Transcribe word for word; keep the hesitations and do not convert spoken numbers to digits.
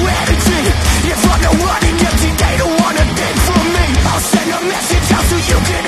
energy. If I'm the one in empty, they don't wanna think for me. I'll send a message out so you can